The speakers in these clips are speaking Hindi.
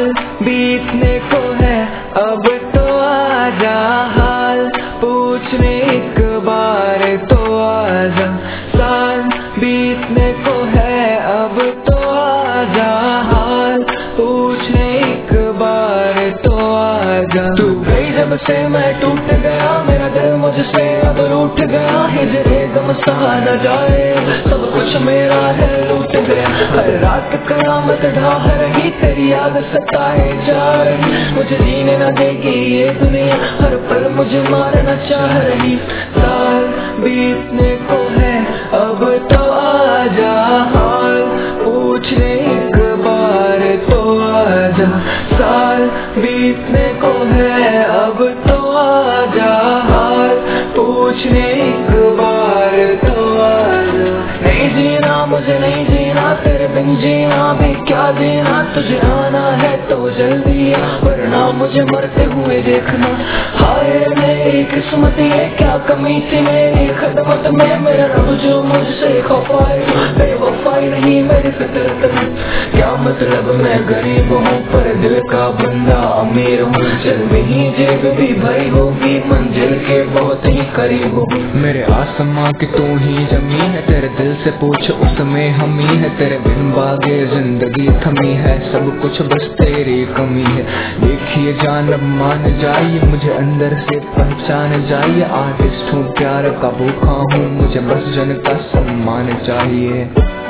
साल बीतने को है अब तो आजा, हाल पूछने एक बार तो आजा। साल बीतने को है अब तो आजा, हाल पूछने एक बार तो आजा। तू गई जब से मैं टूट गया, मेरा दिल मुझसे अब रूठ गया। हिजरे गम सहा न जाए, सब कुछ मेरा है लूट गया। हर रात कयामत ढाह रही, तेरी याद सताए जा रही। मुझे जीने न देगी ये दुनिया, हर पल मुझे मारना चाह रही। साल बीतने को है अब तो आजा, हाल पूछने एक बार तो आजा। साल बीतने को है अब तो आजा, हाल पूछने एक बार तो आजा। नहीं जीना मुझे नहीं जीना, तेरे बिन जीना भी क्या जीना। तुझे आना है तो जल्दी आ, वरना मुझे मरते हुए देखना। हाय मेरी किस्मत ये क्या कमी थी मेरी खिदमत में, मेरा रब जो मुझसे खौफाए। बेवफाई नहीं मेरी फितरत में, क्या मतलब मैं गरीब हूँ पर दिल का बंदा अमीर हूँ। चल ही जेब भी भरी होगी, मंजिल के बहुत ही करीब हूँ। मेरे आसमां की तू ही जमी है, तेरे दिल से पूछ उसमें हम ही है। तेरे बिन बागे जिंदगी थमी है, सब कुछ बस तेरी कमी है। देखिए जान अब मान जाइए, मुझे अंदर से पहचान जाइए। आर्टिस्ट हूँ प्यार का भूखा हूँ, मुझे बस जन का सम्मान चाहिए।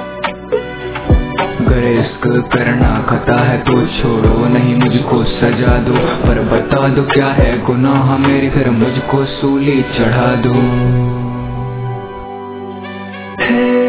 अगर इश्क करना खता है तो छोड़ो नहीं मुझको सजा दो, पर बता दो क्या है गुनाह मेरी, फिर मुझको सूली चढ़ा दो।